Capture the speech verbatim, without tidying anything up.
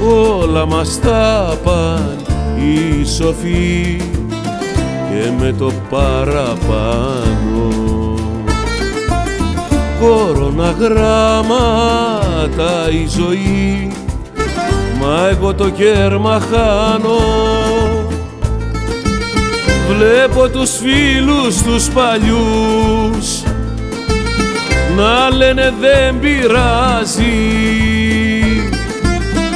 όλα μας τα παν οι σοφοί και με το παραπάνω. Κόρονα γράμματα η ζωή, μα εγώ το κέρμα χάνω. Βλέπω τους φίλους τους παλιούς να λένε δεν πειράζει,